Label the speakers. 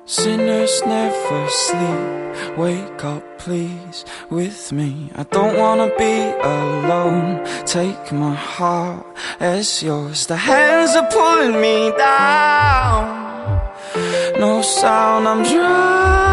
Speaker 1: Sinners never sleep. Wake up please with me. I don't wanna be alone. Take my heart as yours. The hands are pulling me down. No sound, I'm drowning.